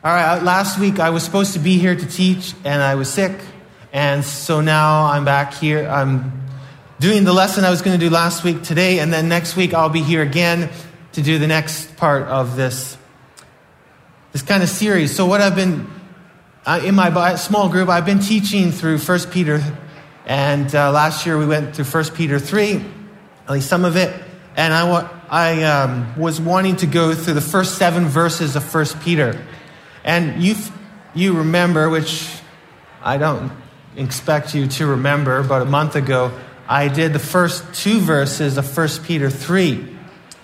All right, last week I was supposed to be here to teach, and I was sick, and so now I'm back here. I'm doing the lesson I was going to do last week today, and then next week I'll be here again to do the next part of this kind of series. So what I've been, in my small group, I've been teaching through 1 Peter, and last year we went through 1 Peter 3, at least some of it, and I was wanting to go through the first 7 verses of 1 Peter. And you remember, which I don't expect you to remember, about a month ago, I did the first 2 verses of 1 Peter 3.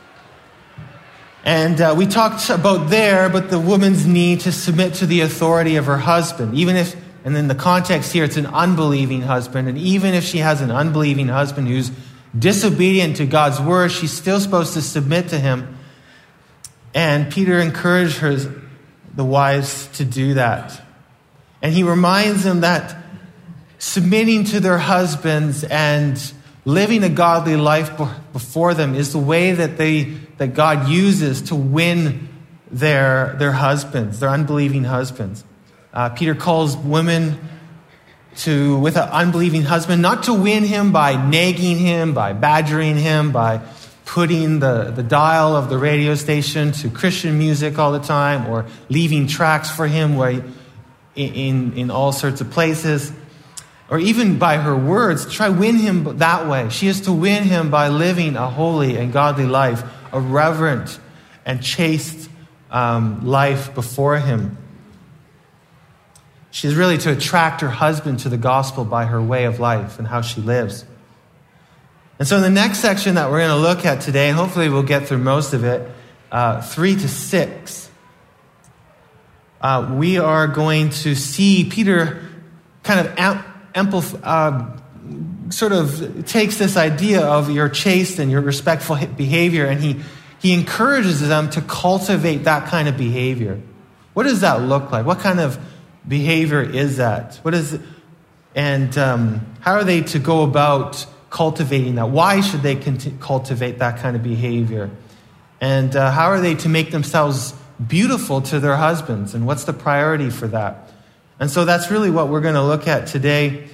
And we talked about the woman's need to submit to the authority of her husband, even if, and in the context here, it's an unbelieving husband. And even if she has an unbelieving husband who's disobedient to God's word, she's still supposed to submit to him. And Peter encouraged the wives to do that. And he reminds them that submitting to their husbands and living a godly life before them is the way that God uses to win their husbands, their unbelieving husbands. Peter calls women with an unbelieving husband, not to win him by nagging him, by badgering him, by putting the dial of the radio station to Christian music all the time, or leaving tracks for him in all sorts of places, or even by her words, to try win him that way. She is to win him by living a holy and godly life, a reverent and chaste life before him. She's really to attract her husband to the gospel by her way of life and how she lives. And so in the next section that we're going to look at today, and hopefully we'll get through most of it, 3 to 6, we are going to see Peter kind of sort of takes this idea of your chaste and your respectful behavior, and he encourages them to cultivate that kind of behavior. What does that look like? What kind of behavior is that? And how are they to go about cultivating that? Why should they cultivate that kind of behavior? And how are they to make themselves beautiful to their husbands? And what's the priority for that? And so that's really what we're going to look at today.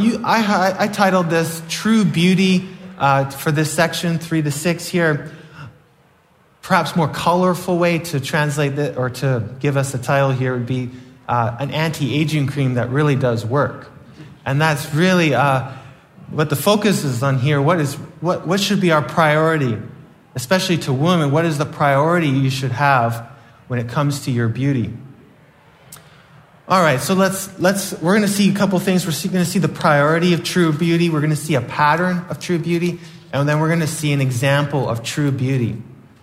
I titled this True Beauty for this section, 3 to 6 here. Perhaps more colorful way to translate it or to give us a title here would be an anti-aging cream that really does work. And that's really what the focus is on here. What should be our priority, especially to women? What is the priority you should have when it comes to your beauty? All right, so we're going to see a couple things. We're going to see the priority of true beauty. We're going to see a pattern of true beauty, and then we're going to see an example of true beauty.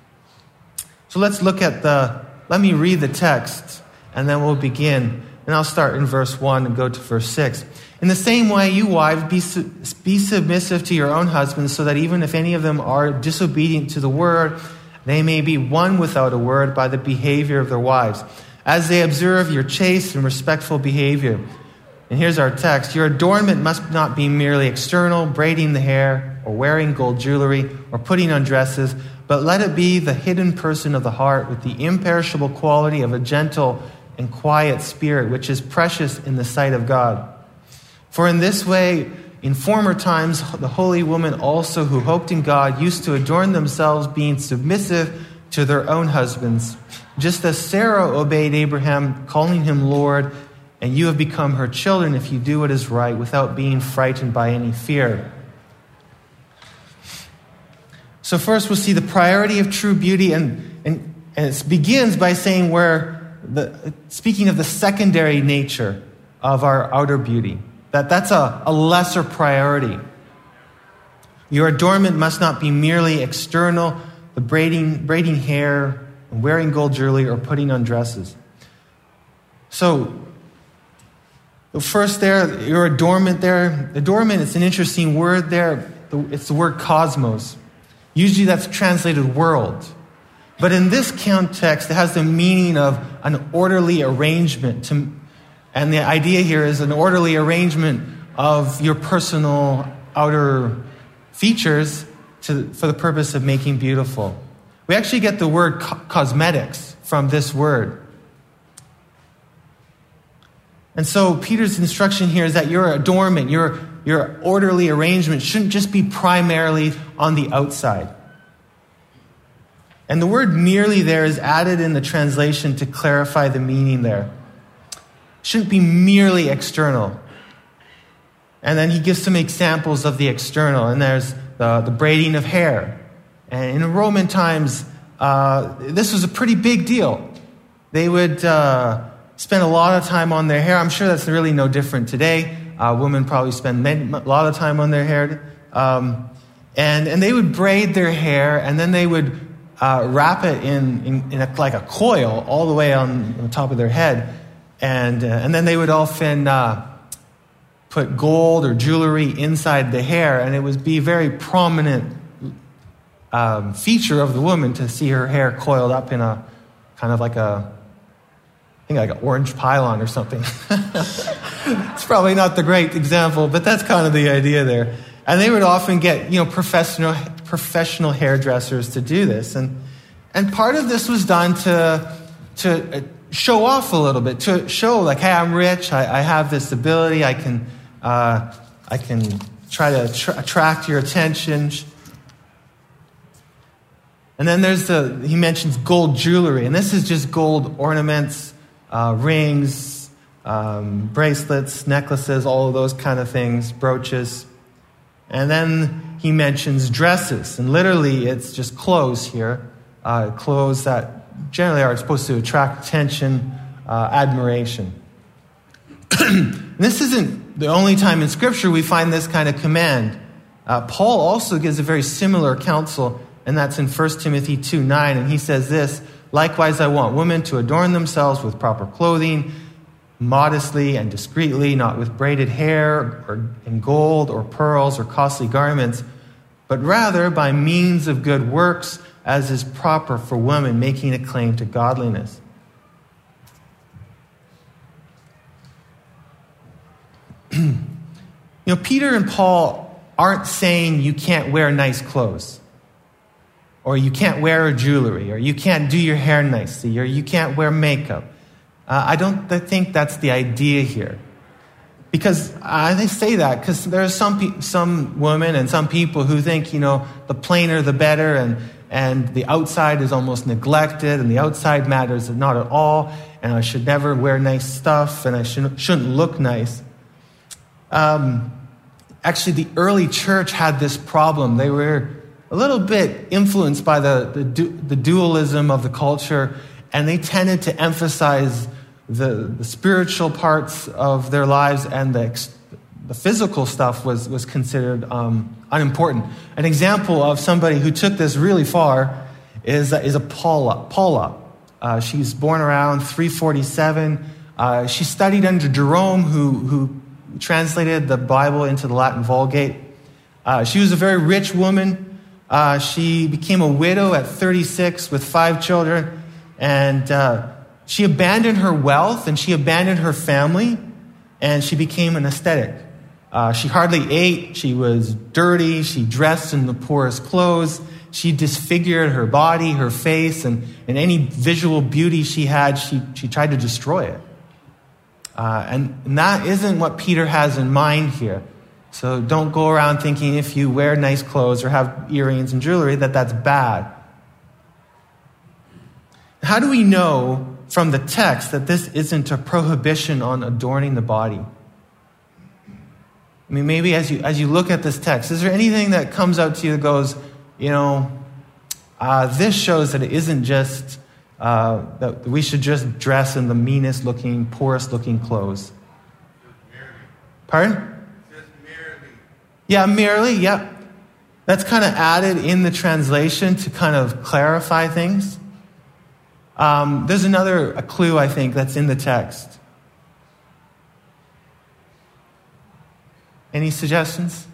So let's look at let me read the text, and then we'll begin. And I'll start in verse 1 and go to verse 6. In the same way, you wives, be submissive to your own husbands, so that even if any of them are disobedient to the word, they may be won without a word by the behavior of their wives, as they observe your chaste and respectful behavior. And here's our text. Your adornment must not be merely external, braiding the hair, or wearing gold jewelry, or putting on dresses, but let it be the hidden person of the heart with the imperishable quality of a gentle and quiet spirit, which is precious in the sight of God. For in this way, in former times, the holy women also who hoped in God used to adorn themselves, being submissive to their own husbands, just as Sarah obeyed Abraham, calling him Lord, and you have become her children if you do what is right without being frightened by any fear. So first we'll see the priority of true beauty, and it begins by saying speaking of the secondary nature of our outer beauty, that's a lesser priority. Your adornment must not be merely external, the braiding hair, and wearing gold jewelry, or putting on dresses. So, first there, your adornment there. Adornment is an interesting word there. It's the word cosmos. Usually that's translated world. But in this context, it has the meaning of an orderly arrangement. And the idea here is an orderly arrangement of your personal outer features for the purpose of making beautiful. We actually get the word cosmetics from this word. And so Peter's instruction here is that your adornment, your orderly arrangement shouldn't just be primarily on the outside. And the word merely there is added in the translation to clarify the meaning there. It shouldn't be merely external. And then he gives some examples of the external. And there's the braiding of hair. And in Roman times, this was a pretty big deal. They would spend a lot of time on their hair. I'm sure that's really no different today. Women probably spend a lot of time on their hair. And they would braid their hair, and then they would wrap it in like a coil all the way on the top of their head. And then they would often put gold or jewelry inside the hair, and it would be a very prominent feature of the woman to see her hair coiled up in a kind of like an orange pylon or something. It's probably not the great example, but that's kind of the idea there. And they would often get, professional hairdressers to do this. And part of this was done to show off a little bit, to show like, hey, I'm rich, I have this ability, I can try to attract your attention. And then he mentions gold jewelry, and this is just gold ornaments, rings, bracelets, necklaces, all of those kind of things, brooches. And then he mentions dresses, and literally it's just clothes here, clothes that generally are supposed to attract attention, admiration. And this isn't the only time in Scripture we find this kind of command. Paul also gives a very similar counsel, and that's in 1 Timothy 2:9, and he says this, "Likewise I want women to adorn themselves with proper clothing, modestly and discreetly, not with braided hair or in gold or pearls or costly garments, but rather by means of good works, as is proper for women making a claim to godliness." Peter and Paul aren't saying you can't wear nice clothes, or you can't wear jewelry, or you can't do your hair nicely, or you can't wear makeup. I don't think that's the idea here. Because they say that because there are some women and some people who think, the plainer the better, and the outside is almost neglected, and the outside matters not at all, and I should never wear nice stuff, and I shouldn't look nice. Actually, the early church had this problem. They were a little bit influenced by the dualism of the culture, and they tended to emphasize the spiritual parts of their lives, and the physical stuff was considered unimportant. An example of somebody who took this really far is a Paula. She's born around 347. She studied under Jerome, who translated the Bible into the Latin Vulgate. She was a very rich woman. She became a widow at 36 with 5 children, and she abandoned her wealth and she abandoned her family, and she became an ascetic. She hardly ate. She was dirty. She dressed in the poorest clothes. She disfigured her body, her face, and any visual beauty she had, she tried to destroy it. And that isn't what Peter has in mind here. So don't go around thinking if you wear nice clothes or have earrings and jewelry that's bad. How do we know from the text that this isn't a prohibition on adorning the body? I mean, maybe as you look at this text, is there anything that comes out to you that goes, this shows that it isn't just that we should just dress in the meanest looking, poorest looking clothes? Pardon? Yeah, merely, yep. That's kind of added in the translation to kind of clarify things. There's a clue, I think, that's in the text. Any suggestions?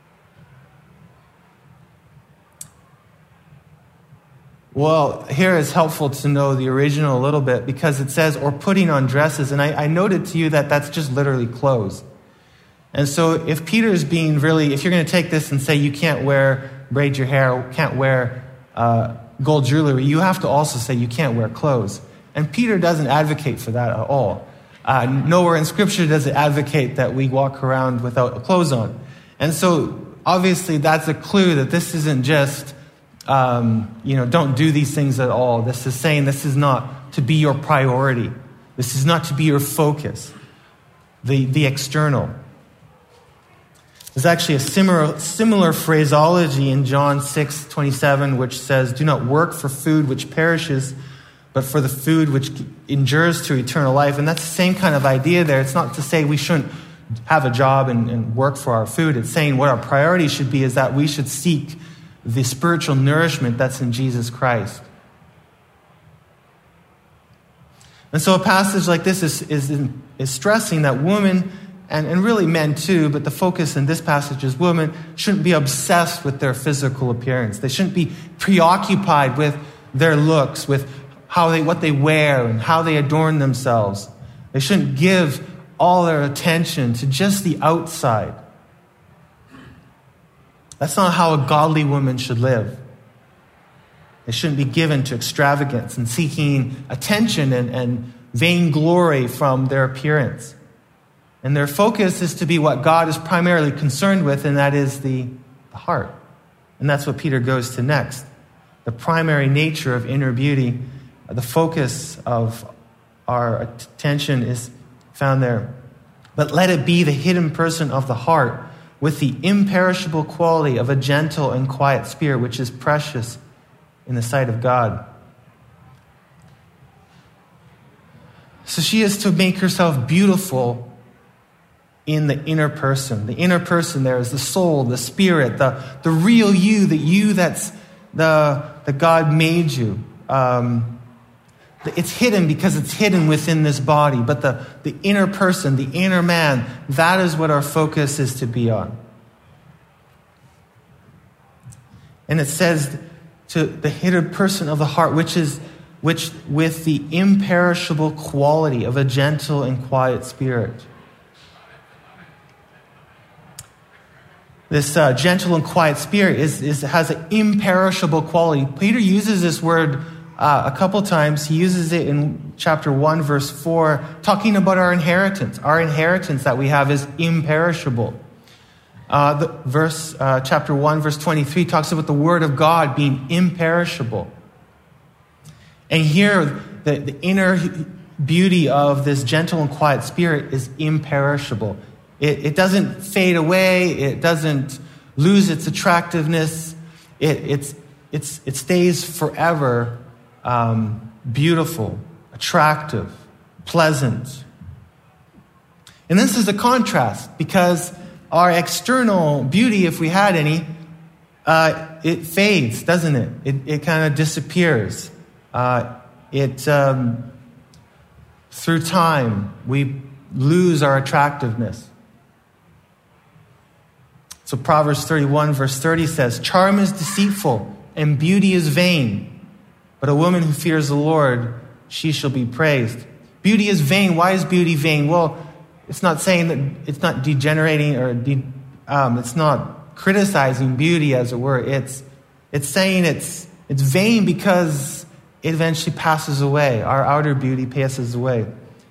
Well, here it's helpful to know the original a little bit because it says, or putting on dresses. And I noted to you that that's just literally clothes. And so if Peter's being really, if you're going to take this and say you can't braid your hair, can't wear gold jewelry, you have to also say you can't wear clothes. And Peter doesn't advocate for that at all. Nowhere in Scripture does it advocate that we walk around without clothes on. And so, obviously, that's a clue that this isn't just, don't do these things at all. This is saying this is not to be your priority. This is not to be your focus, the external. There's actually a similar phraseology in John 6:27, which says, "Do not work for food which perishes, but for the food which endures to eternal life." And that's the same kind of idea there. It's not to say we shouldn't have a job and work for our food. It's saying what our priority should be is that we should seek the spiritual nourishment that's in Jesus Christ. And so a passage like this is stressing that women, and really men too, but the focus in this passage is women shouldn't be obsessed with their physical appearance. They shouldn't be preoccupied with their looks, with what they wear and how they adorn themselves. They shouldn't give all their attention to just the outside. That's not how a godly woman should live. They shouldn't be given to extravagance and seeking attention and vainglory from their appearance. And their focus is to be what God is primarily concerned with, and that is the heart. And that's what Peter goes to next. The primary nature of inner beauty, the focus of our attention is found there. But let it be the hidden person of the heart with the imperishable quality of a gentle and quiet spirit, which is precious in the sight of God. So she is to make herself beautiful in the inner person. The inner person there is the soul, the spirit, the real you, that's the God made you. It's hidden because it's hidden within this body. But the inner person, the inner man, that is what our focus is to be on. And it says to the hidden person of the heart, which with the imperishable quality of a gentle and quiet spirit. This gentle and quiet spirit has an imperishable quality. Peter uses this word a couple times. He uses it in chapter 1, verse 4, talking about our inheritance. Our inheritance that we have is imperishable. Chapter 1, verse 23 talks about the word of God being imperishable. And here, the inner beauty of this gentle and quiet spirit is imperishable. It doesn't fade away. It doesn't lose its attractiveness. It stays forever beautiful, attractive, pleasant. And this is a contrast because our external beauty, if we had any, it fades, doesn't it? It kind of disappears. Through time, we lose our attractiveness. So Proverbs 31 verse 30 says, "Charm is deceitful and beauty is vain, but a woman who fears the Lord, she shall be praised." Beauty is vain. Why is beauty vain? Well, it's not saying that it's not degenerating or it's not criticizing beauty, as it were. It's saying it's vain because it eventually passes away. Our outer beauty passes away.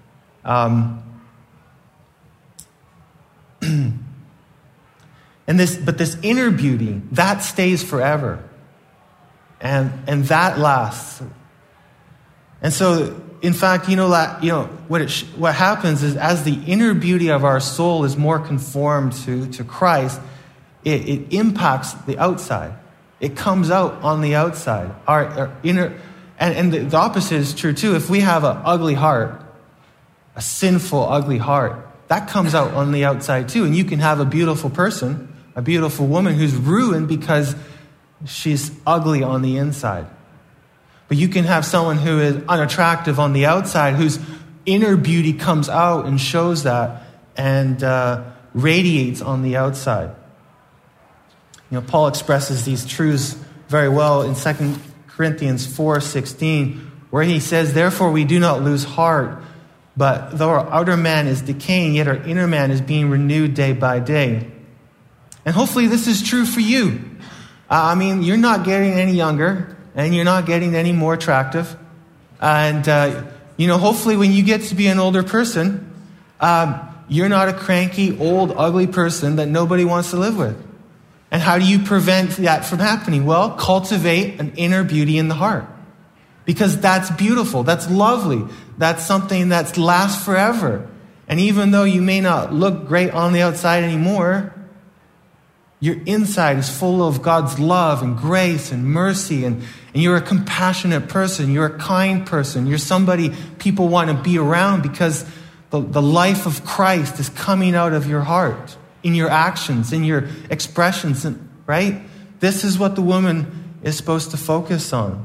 But this inner beauty, that stays forever. And that lasts. And so, in fact, what happens is as the inner beauty of our soul is more conformed to Christ, it impacts the outside. It comes out on the outside. Our inner, and the opposite is true too. If we have an ugly heart, a sinful, ugly heart, that comes out on the outside too. And you can have a beautiful person, a beautiful woman who's ruined because she's ugly on the inside. But you can have someone who is unattractive on the outside, whose inner beauty comes out and shows that and radiates on the outside. Paul expresses these truths very well in 2 Corinthians 4:16, where he says, "Therefore we do not lose heart, but though our outer man is decaying, yet our inner man is being renewed day by day." And hopefully this is true for you. You're not getting any younger, and you're not getting any more attractive. And, hopefully when you get to be an older person, you're not a cranky, old, ugly person that nobody wants to live with. And how do you prevent that from happening? Well, cultivate an inner beauty in the heart. Because that's beautiful. That's lovely. That's something that lasts forever. And even though you may not look great on the outside anymore, your inside is full of God's love and grace and mercy. And you're a compassionate person. You're a kind person. You're somebody people want to be around because the life of Christ is coming out of your heart, in your actions, in your expressions, right? This is what the woman is supposed to focus on.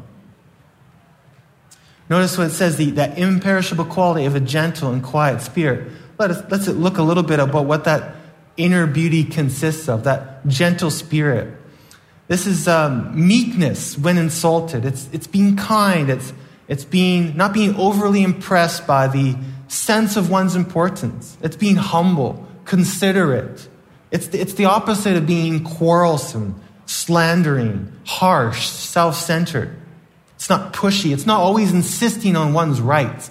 Notice what it says, that imperishable quality of a gentle and quiet spirit. Let's look a little bit about what that inner beauty consists of, that gentle spirit. This is meekness when insulted. It's being kind. It's not being overly impressed by the sense of one's importance. It's being humble, considerate. It's the opposite of being quarrelsome, slandering, harsh, self-centered. It's not pushy. It's not always insisting on one's rights.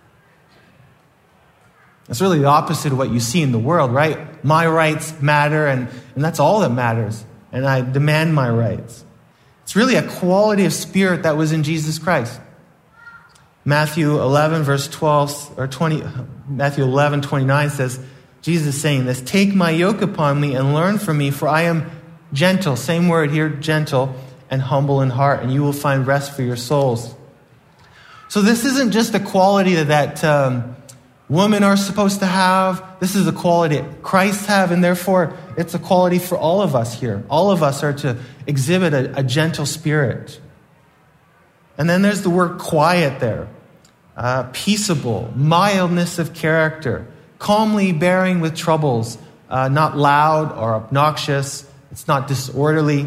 It's really the opposite of what you see in the world, right? My rights matter, and that's all that matters. And I demand my rights. It's really a quality of spirit that was in Jesus Christ. Matthew 11, verse 12, or 20, Matthew 11, 29 says, Jesus is saying this, "Take my yoke upon me and learn from me, for I am gentle," same word here, gentle, "and humble in heart, and you will find rest for your souls." So this isn't just a quality that women are supposed to have. This is a quality Christ have, and therefore it's a quality for all of us here. All of us are to exhibit a gentle spirit. And then there's the word quiet there. Peaceable, mildness of character, calmly bearing with troubles, not loud or obnoxious. It's not disorderly.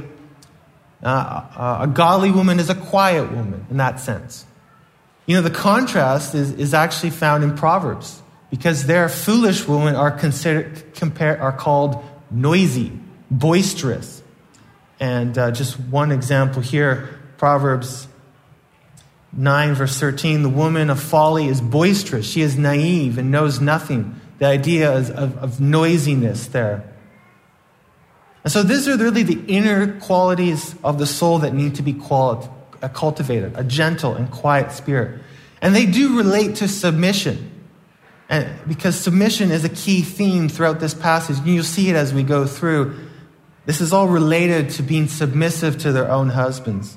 A godly woman is a quiet woman in that sense. The contrast is actually found in Proverbs, because their foolish women are called noisy, boisterous. And just one example here, Proverbs 9, verse 13, "The woman of folly is boisterous. She is naive and knows nothing." The idea is of noisiness there. And so these are really the inner qualities of the soul that need to be cultivated, a gentle and quiet spirit. And they do relate to submission, and because submission is a key theme throughout this passage. And you'll see it as we go through. This is all related to being submissive to their own husbands.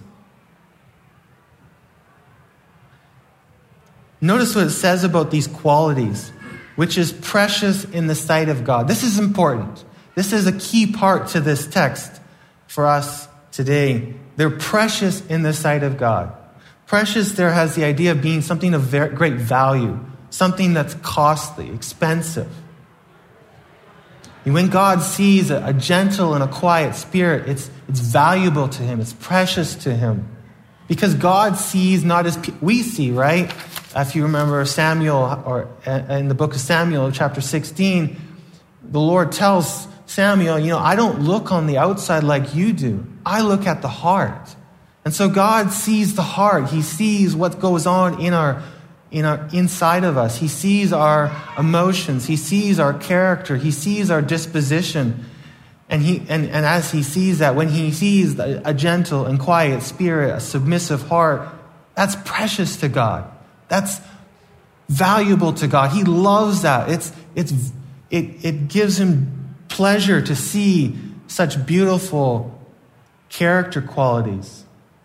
Notice what it says about these qualities, which is precious in the sight of God. This is important. This is a key part to this text for us today. They're precious in the sight of God. Precious there has the idea of being something of very great value, something that's costly, expensive. And when God sees a gentle and a quiet spirit, it's valuable to him. It's precious to him. Because God sees not as we see, right? If you remember Samuel, or in the book of Samuel, chapter 16, the Lord tells Samuel, I don't look on the outside like you do. I look at the heart. And so God sees the heart. He sees what goes on in our inside of us. He sees our emotions. He sees our character. He sees our disposition. And as he sees that, when he sees a gentle and quiet spirit, a submissive heart, that's precious to God. That's valuable to God. He loves that. It gives him pleasure to see such beautiful character qualities.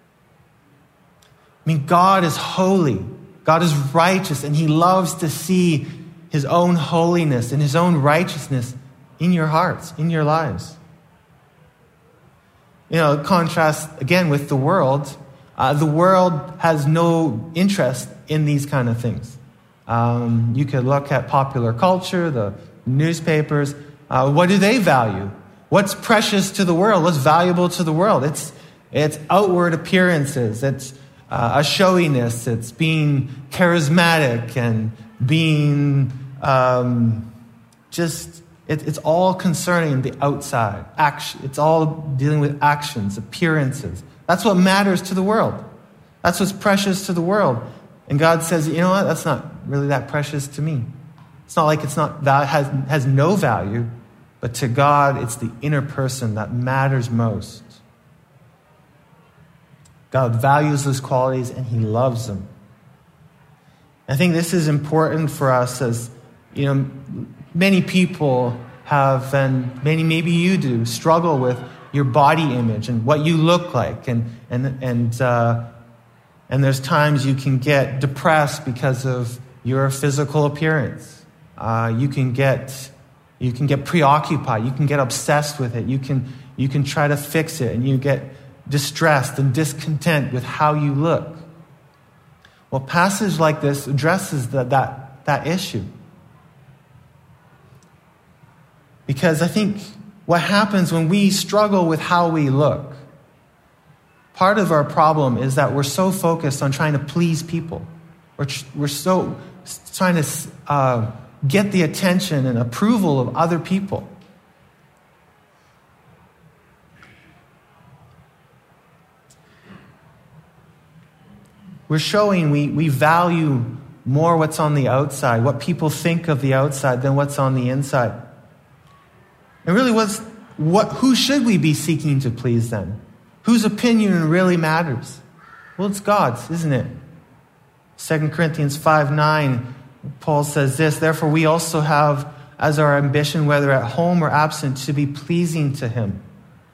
God is holy. God is righteous, and he loves to see his own holiness and his own righteousness in your hearts, in your lives. Contrast again with the world. The world has no interest in these kind of things. You could look at popular culture, the newspapers. What do they value? What's precious to the world? What's valuable to the world? It's outward appearances. It's a showiness. It's being charismatic and being it's all concerning the outside. Action. It's all dealing with actions, appearances. That's what matters to the world. That's what's precious to the world. And God says, you know what? That's not really that precious to me. It's not like it's not has no value, but to God, it's the inner person that matters most. God values those qualities and he loves them. I think this is important for us as, many people have, and maybe you do, struggle with your body image and what you look like. And there's times you can get depressed because of your physical appearance. You can get preoccupied. You can get obsessed with it. You can try to fix it, and you get distressed and discontent with how you look. Well, a passage like this addresses that issue. Because I think what happens when we struggle with how we look, part of our problem is that we're so focused on trying to please people. We're so trying to get the attention and approval of other people. We're showing we value more what's on the outside, what people think of the outside, than what's on the inside. And really, who should we be seeking to please then? Whose opinion really matters? Well, it's God's, isn't it? 2 Corinthians 5:9, Paul says this, therefore we also have as our ambition, whether at home or absent, to be pleasing to him.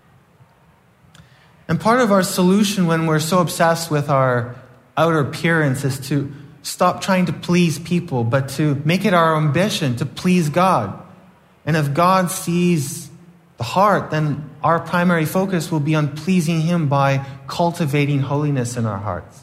And part of our solution when we're so obsessed with our outer appearance is to stop trying to please people, but to make it our ambition to please God. And if God sees the heart, then our primary focus will be on pleasing him by cultivating holiness in our hearts.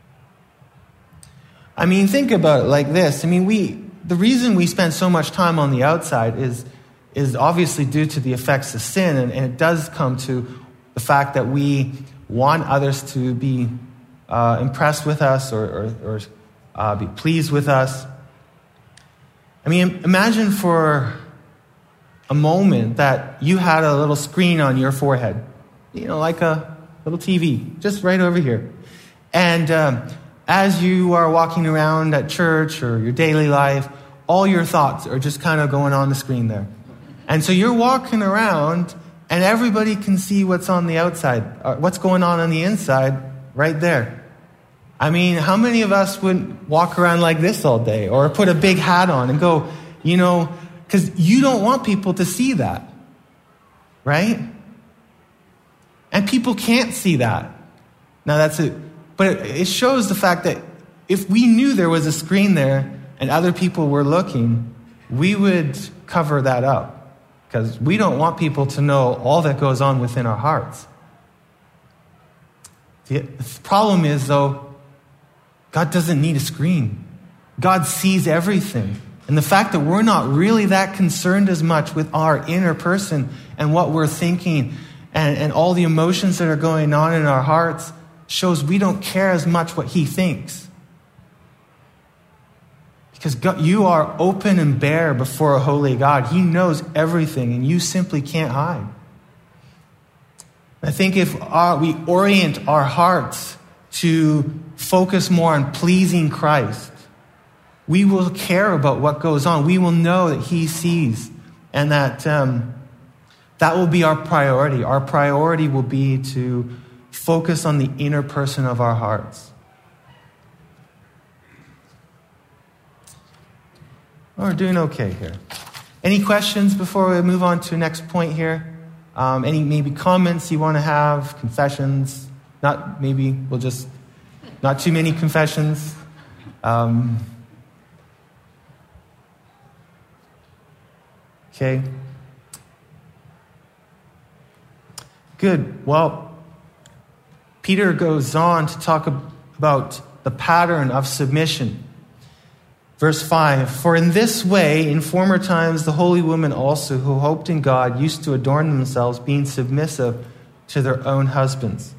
Think about it like this. The reason we spend so much time on the outside is obviously due to the effects of sin, and it does come to the fact that we want others to be impressed with us or be pleased with us. Imagine for a moment that you had a little screen on your forehead, like a little TV, just right over here. And as you are walking around at church or your daily life, all your thoughts are just kind of going on the screen there. And so you're walking around and everybody can see what's on the outside, what's going on the inside right there. How many of us would walk around like this all day or put a big hat on and go, because you don't want people to see that, right? And people can't see that. Now that's it. But it shows the fact that if we knew there was a screen there and other people were looking, we would cover that up because we don't want people to know all that goes on within our hearts. The problem is, though, God doesn't need a screen. God sees everything. And the fact that we're not really that concerned as much with our inner person and what we're thinking and all the emotions that are going on in our hearts shows we don't care as much what he thinks. Because God, you are open and bare before a holy God. He knows everything and you simply can't hide. I think if we orient our hearts to focus more on pleasing Christ, we will care about what goes on. We will know that he sees, and that will be our priority. Our priority will be to focus on the inner person of our hearts. We're doing okay here. Any questions before we move on to the next point here? Any maybe comments you want to have? Confessions? Not too many confessions. Okay. Good. Well, Peter goes on to talk about the pattern of submission. Verse 5, for in this way, in former times, the holy women also who hoped in God used to adorn themselves, being submissive to their own husbands.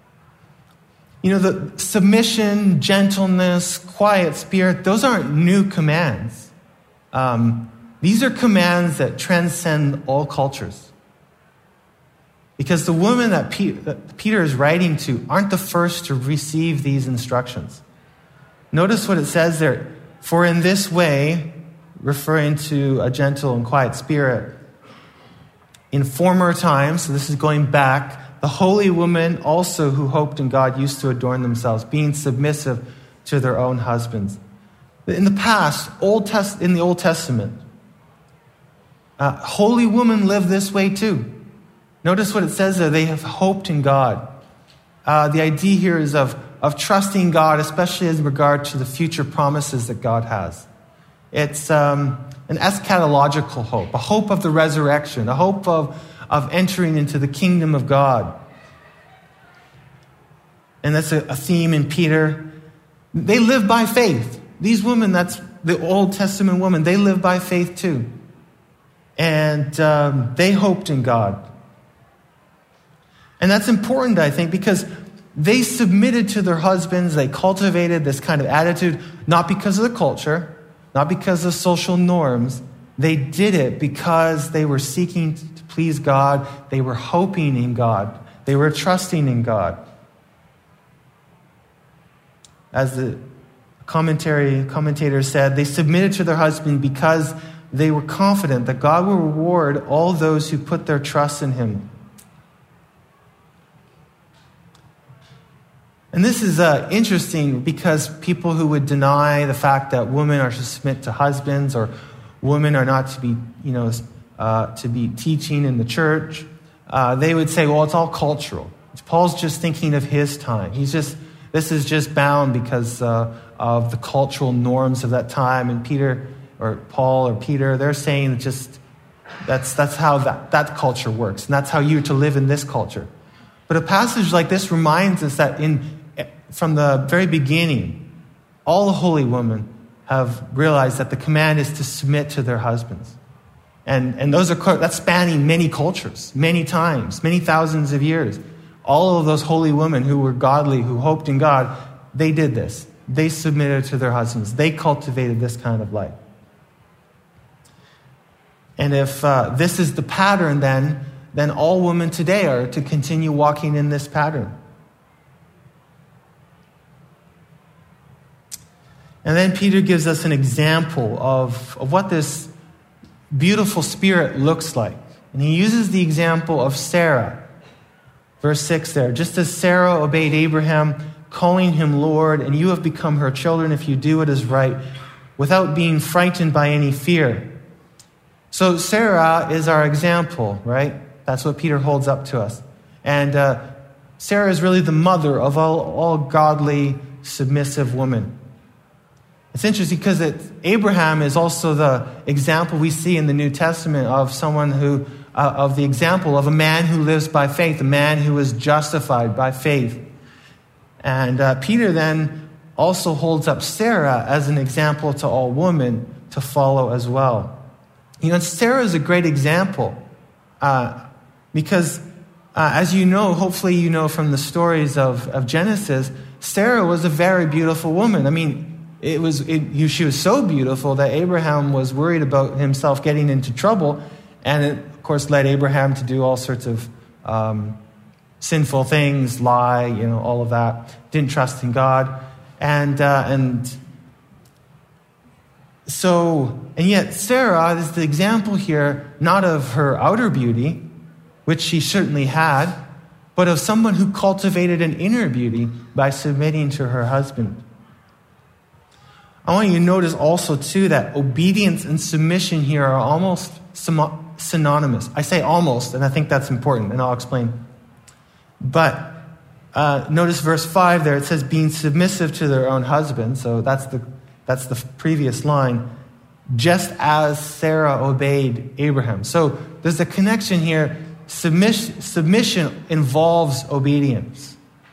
The submission, gentleness, quiet spirit, those aren't new commands. These are commands that transcend all cultures. Because the women that Peter is writing to aren't the first to receive these instructions. Notice what it says there. For in this way, referring to a gentle and quiet spirit, in former times, so this is going back, the holy women also who hoped in God used to adorn themselves, being submissive to their own husbands. In the past, in the Old Testament, holy women lived this way too. Notice what it says there. They have hoped in God. The idea here is of trusting God, especially in regard to the future promises that God has. It's an eschatological hope, a hope of the resurrection, a hope of entering into the kingdom of God. And that's a theme in Peter. They live by faith. These women, that's the Old Testament women, they live by faith too. And they hoped in God. And that's important, I think, because they submitted to their husbands. They cultivated this kind of attitude, not because of the culture, not because of social norms. They did it because they were seeking to please God. They were hoping in God. They were trusting in God. As the commentator said, they submitted to their husband because they were confident that God will reward all those who put their trust in him. And this is interesting because people who would deny the fact that women are to submit to husbands or women are not to be, to be teaching in the church, they would say, well, it's all cultural. Paul's just thinking of his time. This is just bound because of the cultural norms of that time. And Paul or Peter, they're saying that's how that culture works. And that's how you're to live in this culture. But a passage like this reminds us that from the very beginning, all the holy women have realized that the command is to submit to their husbands. And that's spanning many cultures, many times, many thousands of years. All of those holy women who were godly, who hoped in God, they did this. They submitted to their husbands. They cultivated this kind of life. And if this is the pattern, then all women today are to continue walking in this pattern. And then Peter gives us an example of what this beautiful spirit looks like. And he uses the example of Sarah. Verse 6 there. Just as Sarah obeyed Abraham, calling him Lord, and you have become her children if you do what is right, without being frightened by any fear. So Sarah is our example, right? That's what Peter holds up to us. And Sarah is really the mother of all godly, submissive women. It's interesting because Abraham is also the example we see in the New Testament of someone of the example of a man who lives by faith, a man who is justified by faith. And Peter then also holds up Sarah as an example to all women to follow as well. Sarah is a great example because, as you know, hopefully you know from the stories of Genesis, Sarah was a very beautiful woman. I mean, she was so beautiful that Abraham was worried about himself getting into trouble, and it, of course, led Abraham to do all sorts of sinful things, lie, all of that. Didn't trust in God, and yet Sarah is the example here, not of her outer beauty, which she certainly had, but of someone who cultivated an inner beauty by submitting to her husband. I want you to notice also, too, that obedience and submission here are almost synonymous. I say almost, and I think that's important, and I'll explain. But notice verse 5 there. It says, being submissive to their own husband. So that's the previous line. Just as Sarah obeyed Abraham. So there's a connection here. Submission involves obedience.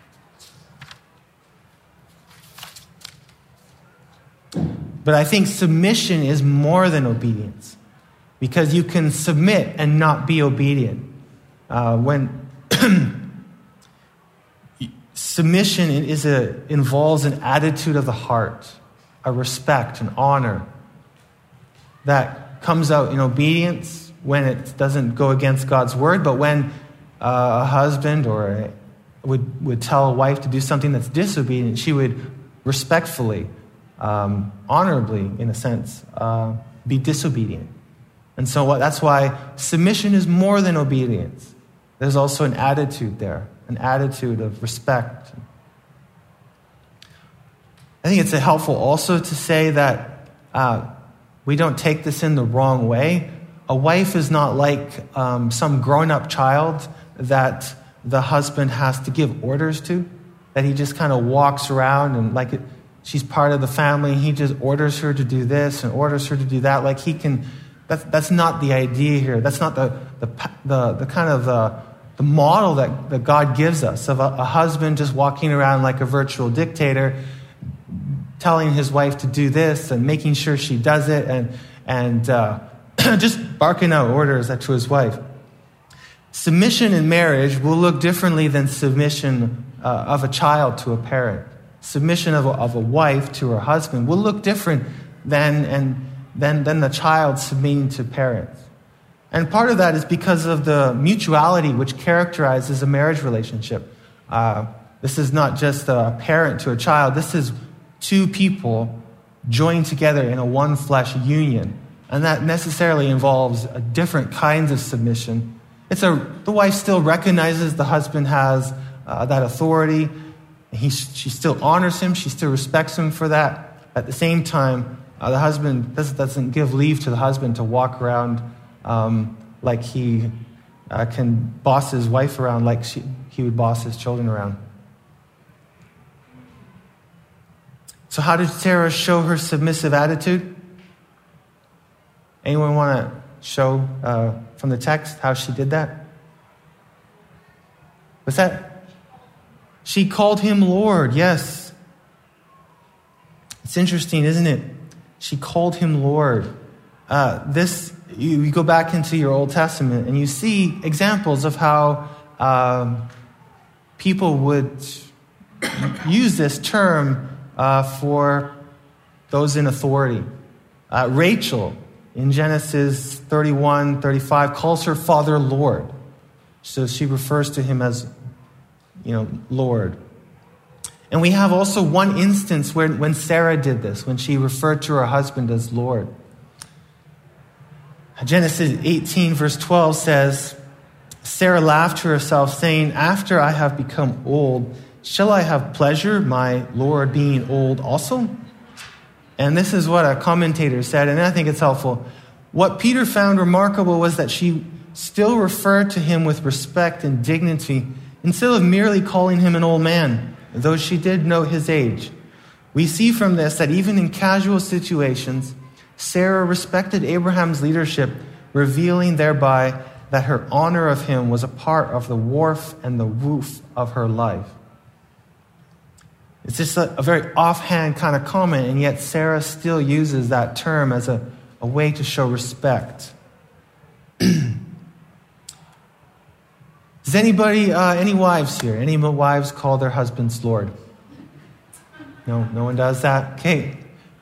But I think submission is more than obedience, because you can submit and not be obedient. When submission involves an attitude of the heart, a respect, an honor that comes out in obedience when it doesn't go against God's word, but when a husband would tell a wife to do something that's disobedient, she would respectfully honorably, in a sense, be disobedient. And so that's why submission is more than obedience. There's also an attitude there, an attitude of respect. I think it's helpful also to say that we don't take this in the wrong way. A wife is not like some grown-up child that the husband has to give orders to, that he just kind of walks around and she's part of the family. He just orders her to do this and orders her to do that. Like he can. That's not the idea here. That's not the kind of the model that God gives us of a husband just walking around like a virtual dictator, telling his wife to do this and making sure she does it and just barking out orders to his wife. Submission in marriage will look differently than submission of a child to a parent. Submission of a wife to her husband will look different than the child submitting to parents. And part of that is because of the mutuality which characterizes a marriage relationship. This is not just a parent to a child. This is two people joined together in a one flesh union. And that necessarily involves different kinds of submission. The wife still recognizes the husband has that authority. She still honors him. She still respects him for that. At the same time, the husband doesn't give leave to the husband to walk around like he can boss his wife around like he would boss his children around. So how did Sarah show her submissive attitude? Anyone want to show from the text how she did that? What's that? She called him Lord, yes. It's interesting, isn't it? She called him Lord. You go back into your Old Testament and you see examples of how people would use this term for those in authority. Rachel, in Genesis 31:35, calls her father Lord. So she refers to him as, Lord. And we have also one instance when Sarah did this, when she referred to her husband as Lord. Genesis 18, verse 12 says, Sarah laughed to herself, saying, "After I have become old, shall I have pleasure, my Lord being old also?" And this is what a commentator said, and I think it's helpful. What Peter found remarkable was that she still referred to him with respect and dignity instead of merely calling him an old man, though she did note his age. We see from this that even in casual situations, Sarah respected Abraham's leadership, revealing thereby that her honor of him was a part of the warmth and the woof of her life. It's just a very offhand kind of comment, and yet Sarah still uses that term as a way to show respect. Does anybody, any wives here, any wives call their husbands Lord? No one does that? Okay.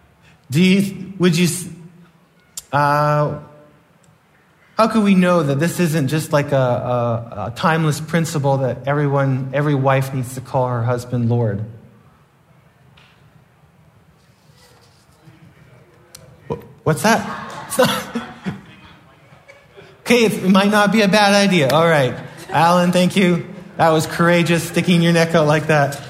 How could we know that this isn't just like a timeless principle that every wife needs to call her husband Lord? What's that? Okay, it might not be a bad idea. All right. Alan, thank you. That was courageous, sticking your neck out like that.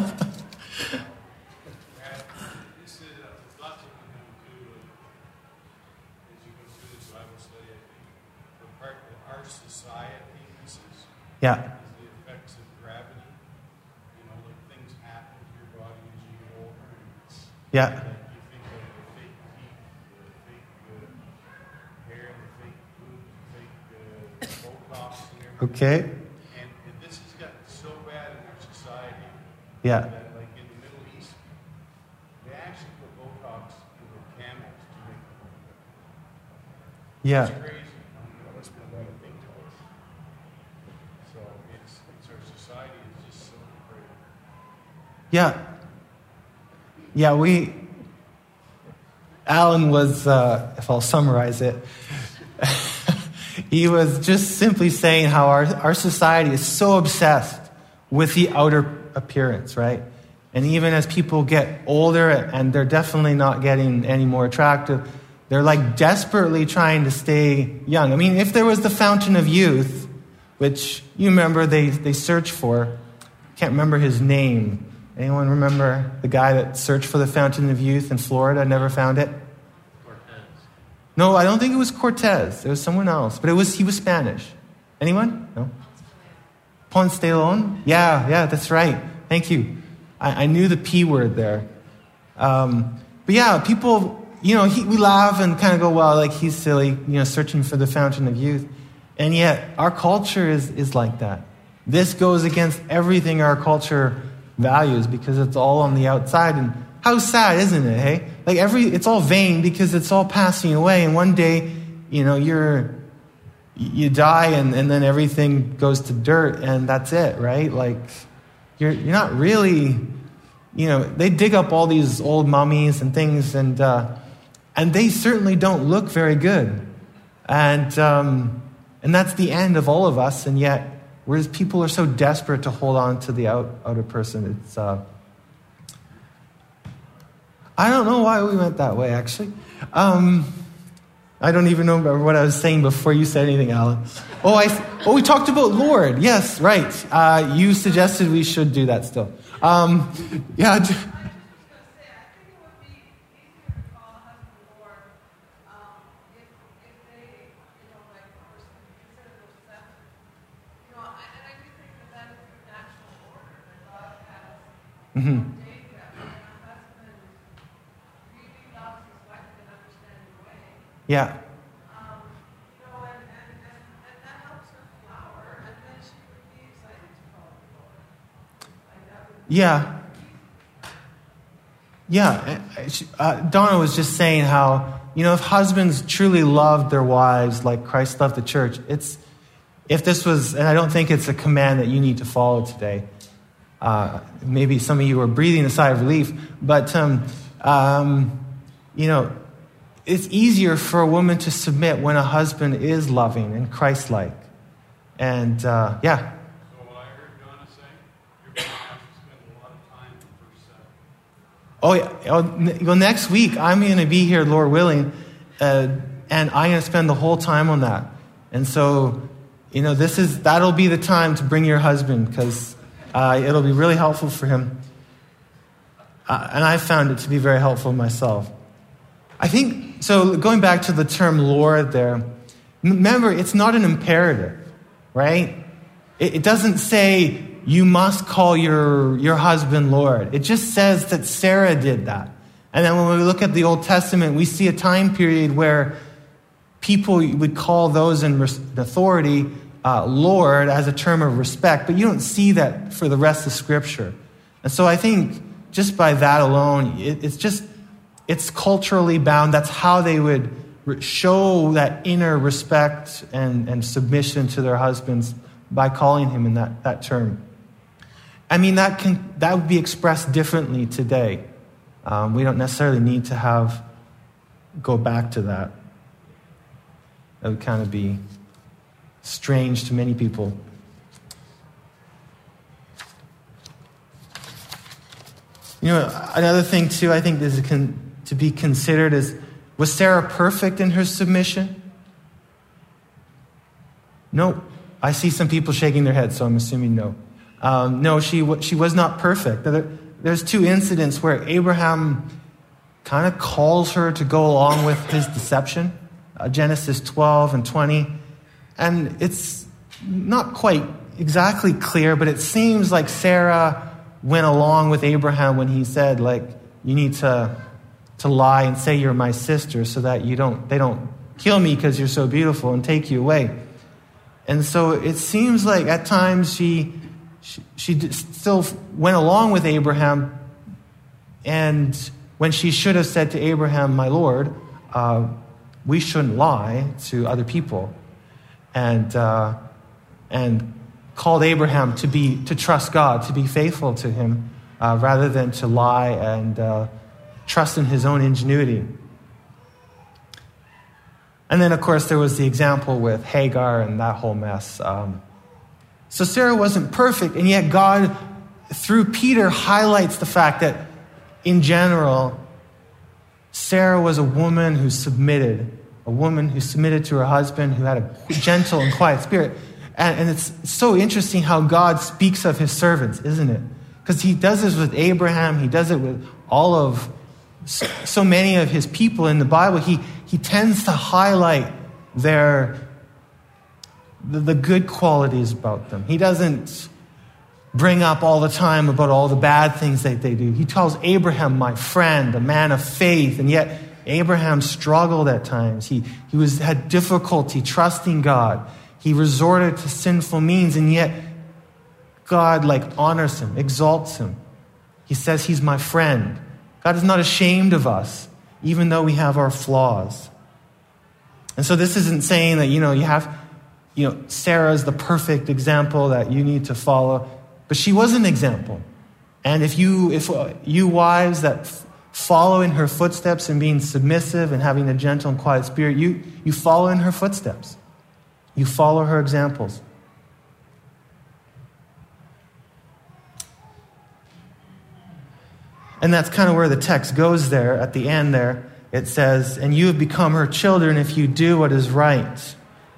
Yeah. The effects of gravity, like things happen to your body as you get older. Yeah. Like you think of the fake teeth, the fake hair, the fake food, the fake Botox and everything. Okay. And this has gotten so bad in our society Yeah. that, like in the Middle East, they actually put Botox in the camels to make them look better. Yeah. It's crazy. That's been a big to us. So it's our society is just so depraved. Yeah. Yeah, Alan was, if I'll summarize it, he was just simply saying how our society is so obsessed with the outer appearance, right? And even as people get older, and they're definitely not getting any more attractive, they're like desperately trying to stay young. I mean, if there was the fountain of youth, which you remember they searched for, can't remember his name. Anyone remember the guy that searched for the fountain of youth in Florida, never found it? Cortez. No, I don't think it was Cortez. It was someone else, but he was Spanish. Anyone? No? Ponce de Leon? Yeah, that's right. Thank you. I knew the P word there. But yeah, people, we laugh and kind of go, well, like he's silly, searching for the fountain of youth. And yet our culture is like that. This goes against everything our culture values because it's all on the outside. And how sad, isn't it, hey? Like it's all vain because it's all passing away. And one day, you die and then everything goes to dirt and that's it, right? Like you're not really, they dig up all these old mummies and things and they certainly don't look very good. And that's the end of all of us. And yet, whereas people are so desperate to hold on to the outer person, it's, I don't know why we went that way, actually. I don't even know what I was saying before you said anything, Alan. We talked about Lord. Yes, right. You suggested we should do that still. Yeah. Mm-hmm. Yeah. Yeah. Yeah. Donna was just saying how, if husbands truly loved their wives like Christ loved the church, if this was, and I don't think it's a command that you need to follow today. Maybe some of you are breathing a sigh of relief, but, it's easier for a woman to submit when a husband is loving and Christ-like. And, yeah. So what I heard Donna say, you're going to have to spend a lot of time in verse 7. Oh, yeah. Well, next week, I'm going to be here, Lord willing, and I'm going to spend the whole time on that. And so, that'll be the time to bring your husband, because it'll be really helpful for him. And I found it to be very helpful myself. I think, so going back to the term Lord there, remember, it's not an imperative, right? It doesn't say you must call your husband Lord. It just says that Sarah did that. And then when we look at the Old Testament, we see a time period where people would call those in authority Lord as a term of respect, but you don't see that for the rest of Scripture. And so I think just by that alone, it's culturally bound. That's how they would show that inner respect and submission to their husbands by calling him in that term. I mean, that would be expressed differently today. We don't necessarily need to go back to that. That would kind of be strange to many people. Another thing too, I think is to be considered is, was Sarah perfect in her submission? No. I see some people shaking their heads, so I'm assuming no. No, she was not perfect. There's two incidents where Abraham kind of calls her to go along with his deception, Genesis 12 and 20. And it's not quite exactly clear, but it seems like Sarah went along with Abraham when he said, like, you need to lie and say you're my sister so that they don't kill me because you're so beautiful and take you away. And so it seems like at times she still went along with Abraham, and when she should have said to Abraham, my Lord, we shouldn't lie to other people, and called Abraham to trust God, to be faithful to him, rather than to lie and trust in his own ingenuity. And then, of course, there was the example with Hagar and that whole mess. So Sarah wasn't perfect, and yet God through Peter highlights the fact that in general, Sarah was a woman who submitted to her husband, who had a gentle and quiet spirit. And it's so interesting how God speaks of his servants, isn't it? Because he does this with Abraham. He does it with so many of his people in the Bible. He tends to highlight the good qualities about them. He doesn't bring up all the time about all the bad things that they do. He calls Abraham my friend, a man of faith, and yet Abraham struggled at times. He had difficulty trusting God. He resorted to sinful means, and yet God honors him, exalts him. He says he's my friend. God is not ashamed of us, even though we have our flaws. And so this isn't saying that, Sarah is the perfect example that you need to follow, but she was an example. And if you wives that follow in her footsteps and being submissive and having a gentle and quiet spirit, you follow in her footsteps. You follow her examples. And that's kind of where the text goes there. At the end there, it says, and you have become her children if you do what is right.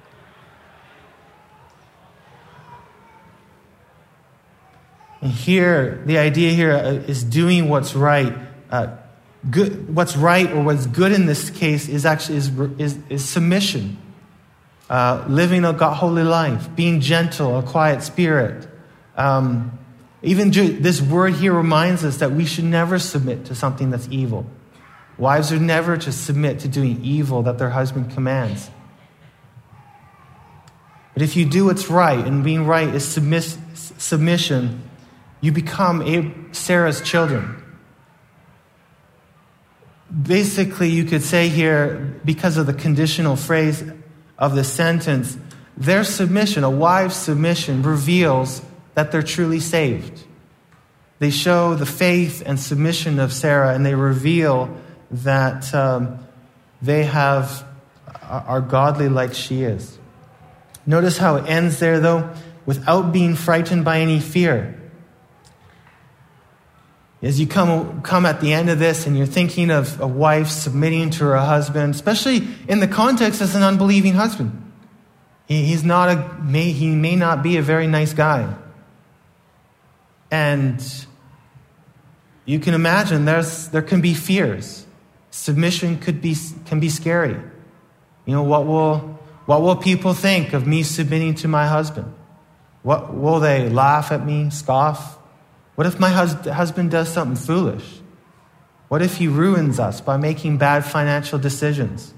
And here, the idea here is doing what's right. What's right, or what's good in this case, is actually is submission. Living a holy life, being gentle, a quiet spirit. Even this word here reminds us that we should never submit to something that's evil. Wives are never to submit to doing evil that their husband commands. But if you do what's right, and being right is submission, you become Sarah's children. Basically, you could say here, because of the conditional phrase of the sentence, their submission, a wife's submission, reveals that they're truly saved. They show the faith and submission of Sarah, and they reveal that they are godly like she is. Notice how it ends there, though, without being frightened by any fear. As you come at the end of this and you're thinking of a wife submitting to her husband, especially in the context as an unbelieving husband. He may not be a very nice guy. And you can imagine there can be fears. Submission can be scary. What will people think of me submitting to my husband? What will they laugh at me, scoff? What if my husband does something foolish? What if he ruins us by making bad financial decisions?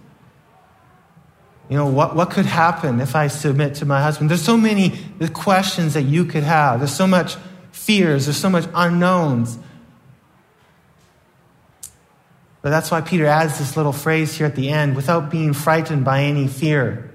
What could happen if I submit to my husband? There's so many questions that you could have. There's so much fears. There's so much unknowns. But that's why Peter adds this little phrase here at the end, without being frightened by any fear.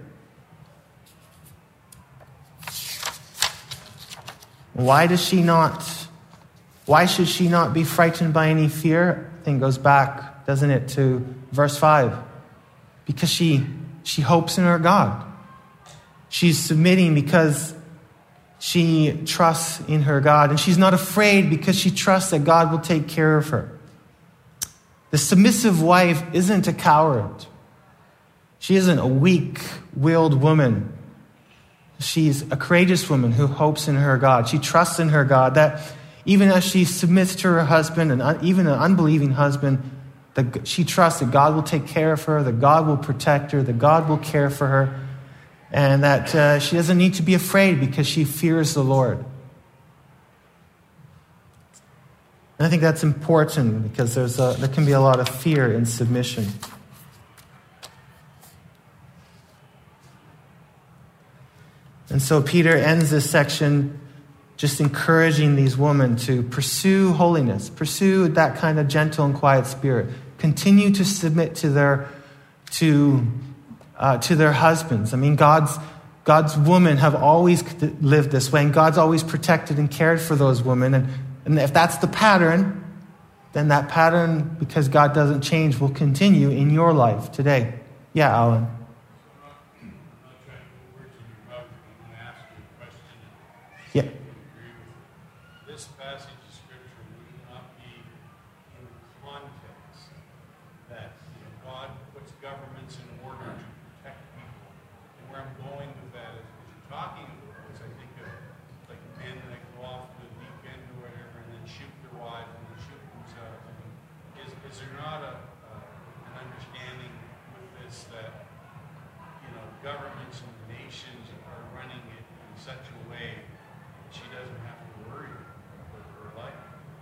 Why should she not be frightened by any fear? I think it goes back, doesn't it, to verse 5. Because she hopes in her God. She's submitting because she trusts in her God. And she's not afraid because she trusts that God will take care of her. The submissive wife isn't a coward. She isn't a weak-willed woman. She's a courageous woman who hopes in her God. She trusts in her God that even as she submits to her husband, and even an unbelieving husband, that she trusts that God will take care of her, that God will protect her, that God will care for her, and that she doesn't need to be afraid because she fears the Lord. And I think that's important because there can be a lot of fear in submission. And so Peter ends this section just encouraging these women to pursue holiness, pursue that kind of gentle and quiet spirit, continue to submit to their husbands. I mean, God's women have always lived this way, and God's always protected and cared for those women. And if that's the pattern, then that pattern, because God doesn't change, will continue in your life today. Yeah, Alan. Yeah. This passage governments and the nations are running it in such a way that she doesn't have to worry for her life.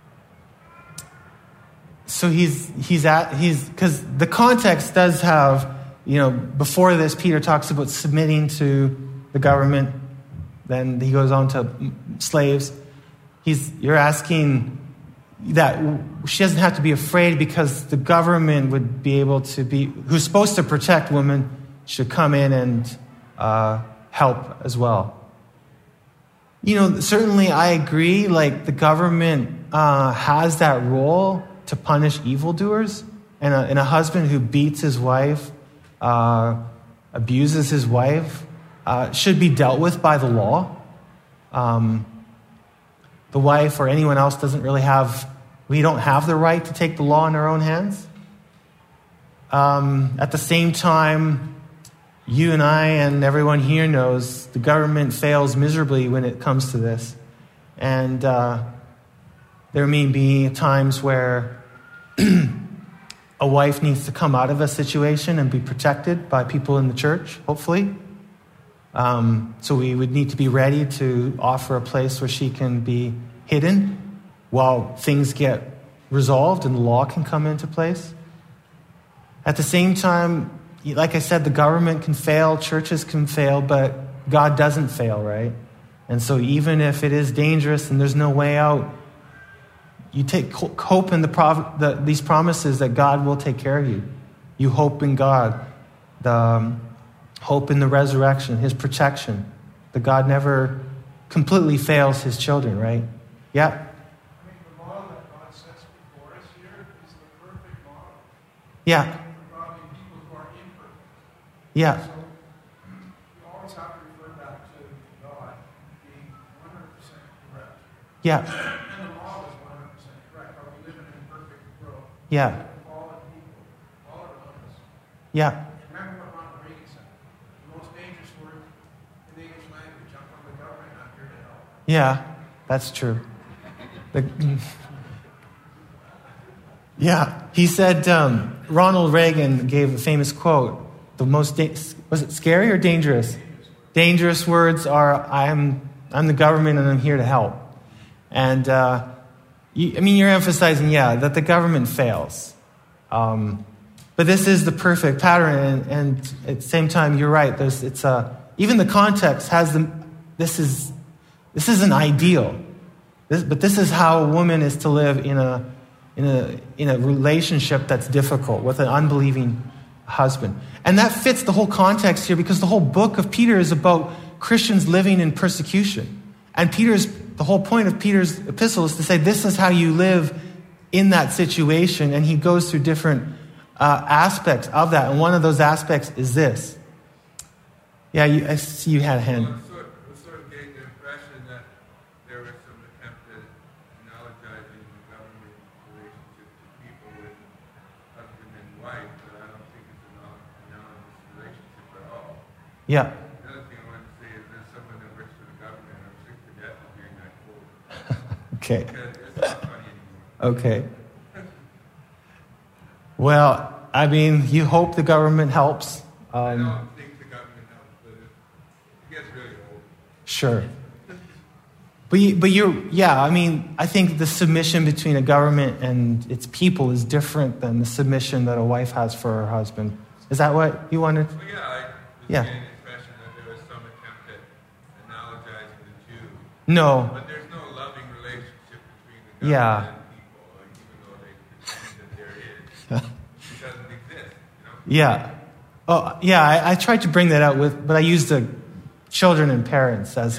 So because the context does have, before this, Peter talks about submitting to the government. Then he goes on to slaves. You're asking that she doesn't have to be afraid because the government would be able to who's supposed to protect women, should come in and help as well. Certainly I agree, like the government has that role to punish evildoers, and a husband who beats his wife, abuses his wife, should be dealt with by the law. The wife or anyone else we don't have the right to take the law in our own hands. At the same time, you and I and everyone here knows the government fails miserably when it comes to this. And there may be times where a wife needs to come out of a situation and be protected by people in the church, hopefully. So we would need to be ready to offer a place where she can be hidden while things get resolved and the law can come into place. At the same time, like I said, the government can fail, churches can fail, but God doesn't fail, right? And so even if it is dangerous and there's no way out, you take hope in these promises that God will take care of you. You hope in God, hope in the resurrection, his protection. That God never completely fails his children, right? Yeah. I mean, the model that God sets before us here is the perfect model. Yeah. For godly people who are imperfect. Yeah. So you always have to refer back to God being 100% correct. Yeah. And the model is 100% correct. But we live in an imperfect world. Yeah. Fallen people, all around us. Yeah. Remember what Ronald Reagan said. The most dangerous word in the English language. I'm from the government. I'm here to help. Yeah, that's true. He said, Ronald Reagan gave a famous quote. The most, was it scary or dangerous? Dangerous words are, I'm the government and I'm here to help. And, you're emphasizing, that the government fails. But this is the perfect pattern, and at the same time, you're right. Even the context has this isn't ideal. But this is how a woman is to live in a relationship that's difficult with an unbelieving husband. And that fits the whole context here because the whole book of Peter is about Christians living in persecution. And the whole point of Peter's epistle is to say this is how you live in that situation. And he goes through different aspects of that. And one of those aspects is this. Yeah, I see you had a hand. Well, I'm sort of getting the impression that there was some attempt at analogizing the government relationship to people with husband and wife, but I don't think it's an analogous relationship at all. Yeah. The other thing I wanted to say is there's someone that works for the government. I'm sick to death of hearing that quote. Okay. Because it's not funny anymore. Okay. Well, you hope the government helps. I don't think the government helps, but it gets really old. Sure. But I think the submission between a government and its people is different than the submission that a wife has for her husband. Is that what you wanted? Well, I was getting the impression that there was some attempt at analogizing the two. No. But there's no loving relationship between the government and people, even though they pretend that there is. It doesn't exist, Yeah. Oh, yeah, I tried to bring that out but I used the children and parents as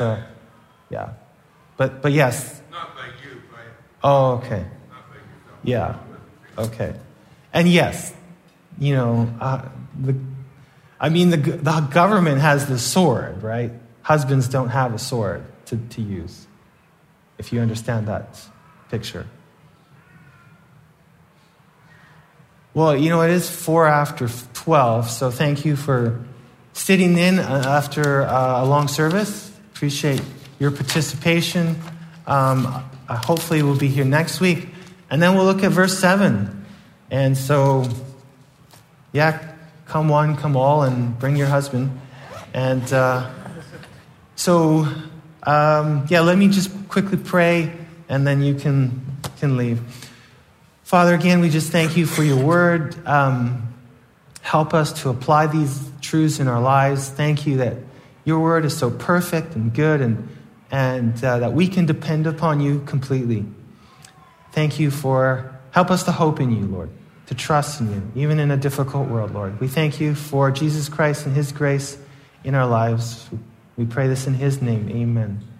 But yes. Not by you, by... Oh, okay. Not by yourself. Yeah. Okay. And yes, the government has the sword, right? Husbands don't have a sword to use, if you understand that picture. Well, it is 4 after 12, so thank you for sitting in after a long service. Appreciate your participation. Hopefully we'll be here next week. And then we'll look at verse 7. And so, come one, come all, and bring your husband. And let me just quickly pray, and then you can leave. Father, again, we just thank you for your word. Help us to apply these truths in our lives. Thank you that your word is so perfect and good, and that we can depend upon you completely. Thank you help us to hope in you, Lord, to trust in you, even in a difficult world, Lord. We thank you for Jesus Christ and his grace in our lives. We pray this in his name. Amen.